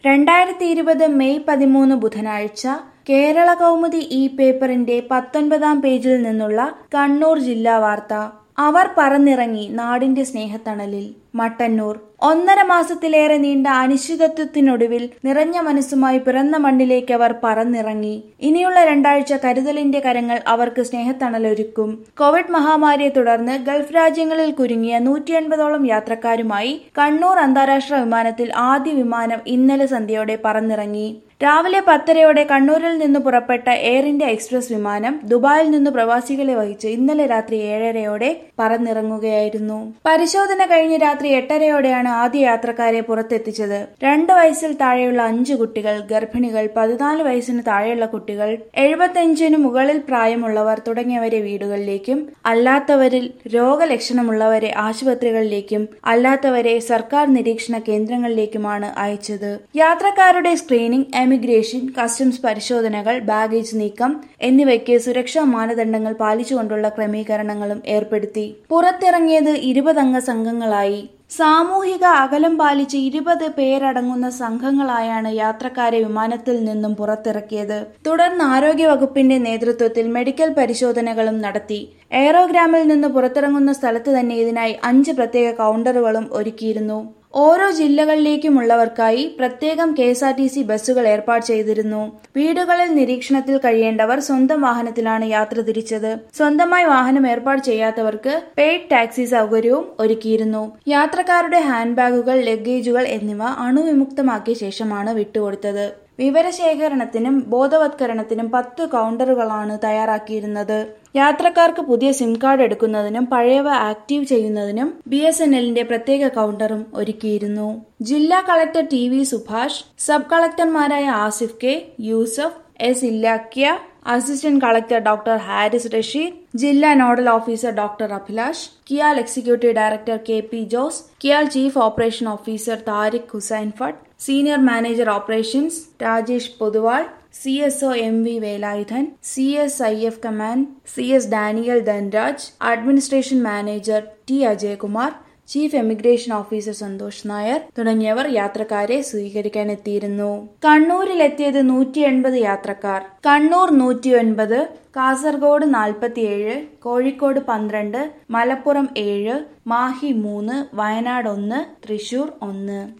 2020 May 13 ബുധനാഴ്ച കേരള കൗമുദി ഈ പേപ്പറിന്റെ 19-ാം പേജിൽ നിന്നുള്ള കണ്ണൂർ ജില്ലാ വാർത്ത. അവർ പറന്നിറങ്ങി നാടിന്റെ സ്നേഹത്തണലിൽ. മട്ടന്നൂർ. 1.5 മാസത്തിലേറെ നീണ്ട അനിശ്ചിതത്വത്തിനൊടുവിൽ നിറഞ്ഞ മനസ്സുമായി പിറന്ന മണ്ണിലേക്ക് അവർ പറന്നിറങ്ങി. ഇനിയുള്ള 2 ആഴ്ച കരുതലിന്റെ കരങ്ങൾ അവർക്ക് സ്നേഹത്തണലൊരുക്കും. കോവിഡ് മഹാമാരിയെ തുടർന്ന് ഗൾഫ് രാജ്യങ്ങളിൽ കുരുങ്ങിയ 180ഓളം യാത്രക്കാരുമായി കണ്ണൂർ അന്താരാഷ്ട്ര വിമാനത്തിൽ ആദ്യ വിമാനം ഇന്നലെ സന്ധ്യയോടെ പറന്നിറങ്ങി. രാവിലെ 10:30 കണ്ണൂരിൽ നിന്ന് പുറപ്പെട്ട എയർ ഇന്ത്യ എക്സ്പ്രസ് വിമാനം ദുബായിൽ നിന്ന് പ്രവാസികളെ വഹിച്ച് ഇന്നലെ രാത്രി 7:30 പറന്നിറങ്ങുകയായിരുന്നു. പരിശോധന കഴിഞ്ഞ് രാത്രി 8:30 ആദ്യ യാത്രക്കാരെ പുറത്തെത്തിച്ചത്. 2 വയസ്സിൽ താഴെയുള്ള 5 കുട്ടികൾ, ഗർഭിണികൾ, 14 വയസ്സിന് താഴെയുള്ള കുട്ടികൾ, 75-നു മുകളിൽ പ്രായമുള്ളവർ തുടങ്ങിയവരെ വീടുകളിലേക്കും, അല്ലാത്തവരിൽ രോഗലക്ഷണമുള്ളവരെ ആശുപത്രികളിലേക്കും, അല്ലാത്തവരെ സർക്കാർ നിരീക്ഷണ കേന്ദ്രങ്ങളിലേക്കുമാണ് അയച്ചത്. യാത്രക്കാരുടെ സ്ക്രീനിംഗ്, എമിഗ്രേഷൻ, കസ്റ്റംസ് പരിശോധനകൾ, ബാഗേജ് നീക്കം എന്നിവയ്ക്ക് സുരക്ഷാ മാനദണ്ഡങ്ങൾ പാലിച്ചുകൊണ്ടുള്ള ക്രമീകരണങ്ങളും ഏർപ്പെടുത്തി. പുറത്തിറങ്ങിയത് 20 അംഗ സംഘങ്ങളായി. സാമൂഹിക അകലം പാലിച്ച് 20 പേരടങ്ങുന്ന സംഘങ്ങളായാണ് യാത്രക്കാരെ വിമാനത്തിൽ നിന്നും പുറത്തിറക്കിയത്. തുടർന്ന് ആരോഗ്യ വകുപ്പിന്റെ നേതൃത്വത്തിൽ മെഡിക്കൽ പരിശോധനകളും നടത്തി. എയറോഗ്രാമിൽ നിന്ന് പുറത്തിറങ്ങുന്ന സ്ഥലത്ത് തന്നെ ഇതിനായി 5 പ്രത്യേക കൗണ്ടറുകളും ഒരുക്കിയിരുന്നു. ഓരോ ജില്ലകളിലേക്കുമുള്ളവർക്കായി പ്രത്യേകം KSRTC ബസ്സുകൾ ഏർപ്പാട് ചെയ്തിരുന്നു. വീടുകളിൽ നിരീക്ഷണത്തിൽ കഴിയേണ്ടവർ സ്വന്തം വാഹനത്തിലാണ് യാത്ര തിരിച്ചത്. സ്വന്തമായി വാഹനം ഏർപ്പാട് ചെയ്യാത്തവർക്ക് പെയ്ഡ് ടാക്സി സൗകര്യവും ഒരുക്കിയിരുന്നു. യാത്രക്കാരുടെ ഹാൻഡ് ബാഗുകൾ, ലഗേജുകൾ എന്നിവ അണുവിമുക്തമാക്കിയ ശേഷമാണ് വിട്ടുകൊടുത്തത്. വിവരശേഖരണത്തിനും ബോധവത്കരണത്തിനും 10 കൗണ്ടറുകളാണ് തയ്യാറാക്കിയിരുന്നത്. യാത്രക്കാർക്ക് പുതിയ സിം കാർഡ് എടുക്കുന്നതിനും പഴയവ ആക്റ്റീവ് ചെയ്യുന്നതിനും BSNLന്റെ പ്രത്യേക കൗണ്ടറും ഒരുക്കിയിരുന്നു. ജില്ലാ കളക്ടർ TV സുഭാഷ്, സബ് കളക്ടർമാരായ ആസിഫ് K, യൂസഫ് S, ഇല്ലാക്യ, assistant collector doctor Haris Rasheed, ജില്ലാ nodal officer doctor Abhilash, KIAL executive director KP Jose, KIAL chief operation officer Tariq Hussain Bhat, senior manager operations Rajesh Poduval, CSO MV Velayudhan, CSIF command CS Daniel Dhanraj, administration manager T Ajayakumar, chief emigration officer Santhosh Nair തുടങ്ങിയവർ യാത്രക്കാരെ സ്വീകരിക്കാനെത്തിയിരുന്നു. കണ്ണൂരിലെത്തിയത് 180 യാത്രക്കാർ. കണ്ണൂർ 109, കാസർഗോഡ് 47, കോഴിക്കോട് 12, മലപ്പുറം 7, മാഹി 3, വയനാട് 1, തൃശൂർ 1.